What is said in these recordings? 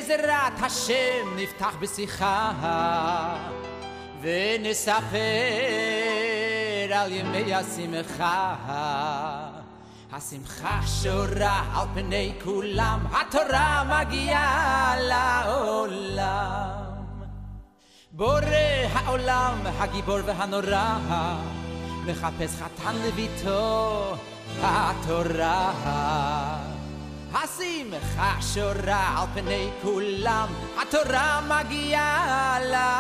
בעזרת השם נפתח בשיחה ונספר על ימי השמחה. השמחה שורה על פני כולם, התורה מגיעה לעולם. בורא העולם הגיבור והנורא מחפש חתן לביתו התורה. השמחה שורה על פני כולם, התורה מגיעה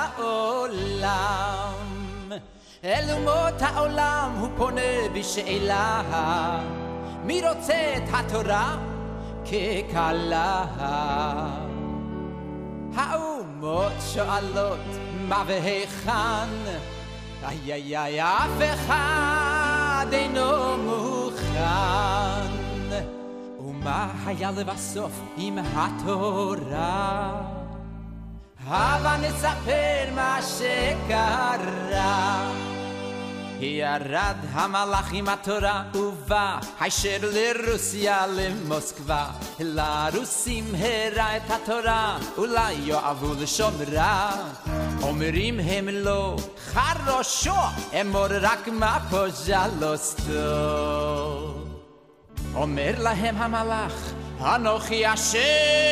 לעולם. אל אומות העולם הוא פונה בשאלה, מי רוצה את התורה ככלה? האומות שואלות מה והיכן, איי אף אחד אינו מוכן. ומה היה לבסוף עם התורה? הבה נספר מה שקרה. ירד המלאך עם התורה ובא הישר לרוסיה למוסקבה. לרוסים הראה את התורה, אולי יאהבו לשומרה. אומרים הם לא חרושו, אמור רק מה פוז'לוסטו. אומר להם המלאך, אנוכי השם,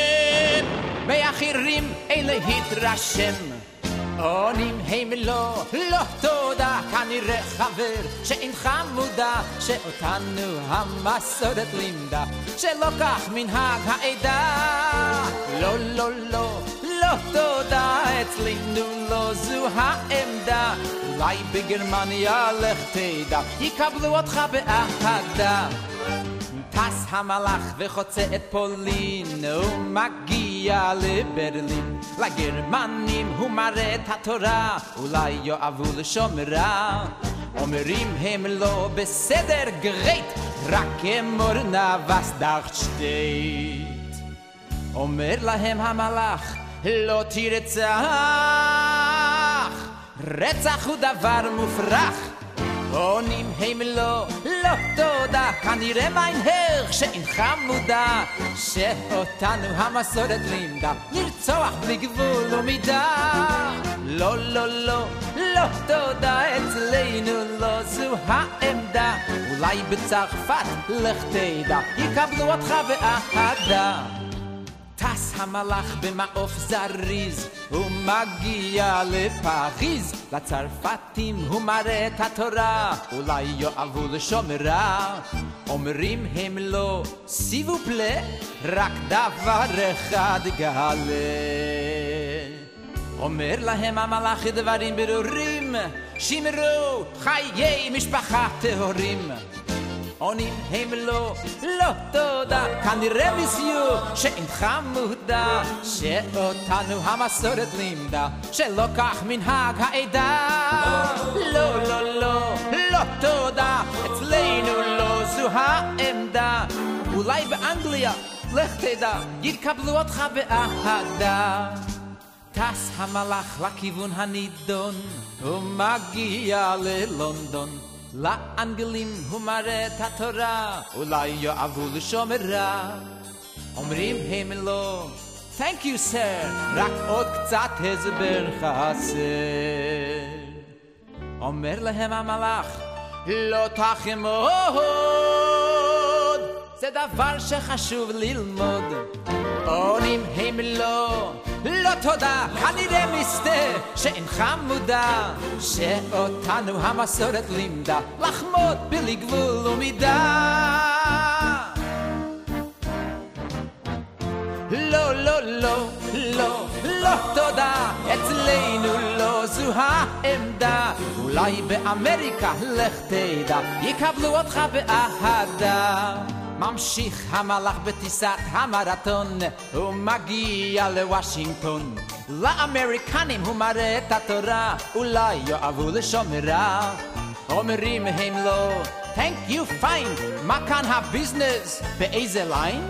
באחרים אין להתרשם. עונים הם לא תודה, כנראה חבר שאינך מודע, שאותנו המסורת לימדה, שלא כך מנהג העדה. לא תודה, אצלנו לא זו העמדה. אולי בגרמניה לך תדע, יקבלו אותך באהדה. טס המלאך וחוצה את פולין ומגיע לברלין. לגרמנים הוא מראה את התורה, אולי יאהבו לשומרה. אומרים הם לא בסדר גרייט, רק אמור נבס דאכט שטייט. אומר להם המלאך, לא תרצח, רצח הוא דבר מופרך. עונים הם לא תודה, כנראה מיינהר שאינך מודע, שאותנו המסורת לימדה לרצוח בלי גבול ומידה. לא תודה, אצלנו לא זו העמדה. אולי בצרפת לך תדע, יקבלו אותך באהדה. טס המלאך במעוף זריז ומגיע לפריז. לצרפתים הוא מראה את התורה, אולי יאהבו לשומרה. אומרים הם לא סיבופלה, רק דבר אחד גלה. אומר להם המלאך דברים ברורים, שמרו חיי משפחה טהורים. עונים הם לא תודה, כנראה מיסיו שאינך מודע, שאותנו המסורת לימדה, שלא כך מנהג העדה. לא תודה, אצלנו לא זו העמדה. אולי באנגליה, לך תדע, יקבלו אותך באהדה. טס המלאך לכיוון הנידון ומגיע ללונדון. לאנגלים הוא מראה את התורה, אולי יאהבו לשומרה. אומרים הם לא, thank you sir, רק עוד קצת הסבר חסר. אומר להם המלאך, לא תחמוד, זה דבר שחשוב ללמוד. עונים הם לא תודה, כנראה מסתה שאינך מודע, שאותנו המסורת לימדה לחמוד בלי גבול ומידה. לא תודה, אצלנו לא זו העמדה. אולי באמריקה לך תדע, יקבלו אותך באהדה. ממשיך המלאך בטיסת המרתון, הוא מגיע לוושינגטון. לאמריקנים הוא מראה את התורה, אולי יאהבו לשומרה. אומרים הם לא, thank you fine, מה כאן הביזנס, באיזה ליין?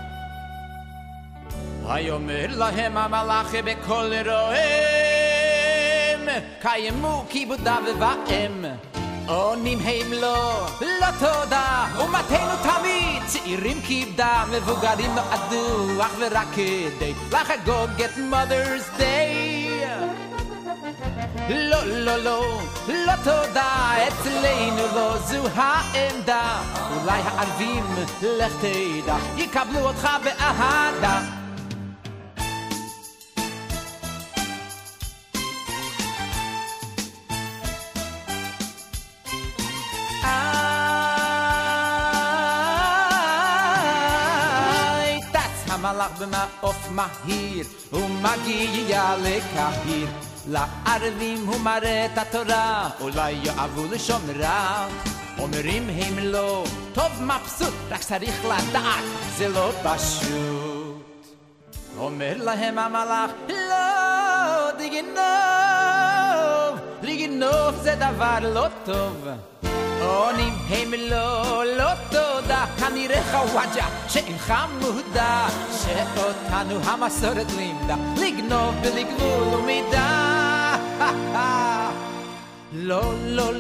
אומר להם המלאך בקול רועם, קיימו כיבודה ובאם. עונים הם לא תודה ומתנו תמיד צעירים כבדה מבוגרים נועדו אך ורק כדי לחגוג את Mother's Day לא תודה אצלנו לא זו העמדה אולי הערבים לך תדע יקבלו אותך באהדה המלאך במעוף מהיר ומגיע לקהיר לערבים הוא מראה את התורה אולי יאהבו לשומרה אומרים הם לא טוב מבסוט רק צריך לדעת זה לא פשוט אומר להם המלאך לא לגנוב זה דבר לא טוב עונים הם לא תודה כנראה חוואג'ה שאינך מודע שאותנו המסורת לימדה לגנוב בלי גבול ומידה לא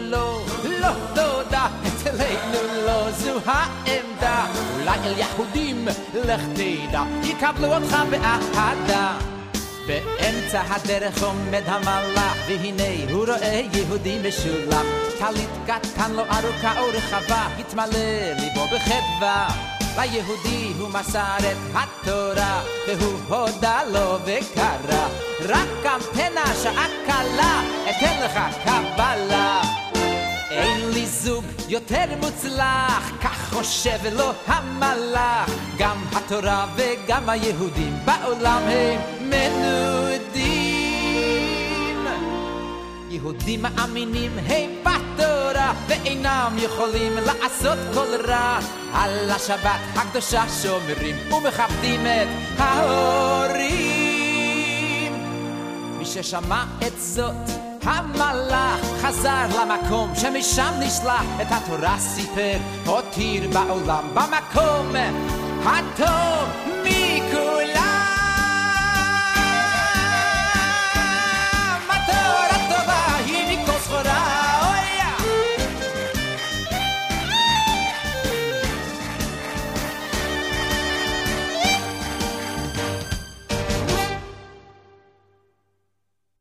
תודה אצלנו לא זו העמדה אולי אל יהודים לך תדע יקבלו אותך באהדה באמצע הדרך עומד המלאך והנה הוא רואה יהודי משולח טלית קטן לו ארוכה ורחבה התמלא ליבו בחדווה ליהודי הוא מסר את התורה והוא הודה לו וקרא רק קמפנה שעה קלה אתן לך קבלה אין לי זוג יותר מוצלח כך חושב לו המלאך גם התורה וגם היהודים בעולם הם מנודים יהודים מאמינים הם בתורה ואינם יכולים לעשות כל רע על השבת הקדושה שומרים ומכבדים את ההורים מי ששמע את זאת המלאך חזר למקום שמשם נשלח את התורה סיפר הותיר בעולם במקום הטוב מכולם